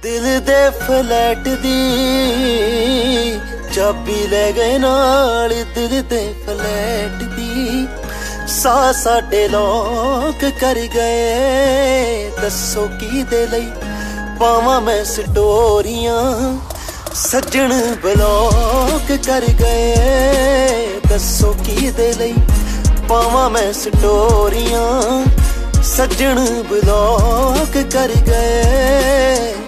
दिल दे फ्लैट दी चाबी ले गए नाल, दिल दे फ्लैट दी सा साडे लोक कर गए। दसो की दे लई पावां मैं स्टोरियां, सज्जन ब्लॉक कर गए। दसो की दे लई पावां मैं स्टोरियां, सज्जन ब्लॉक कर गए।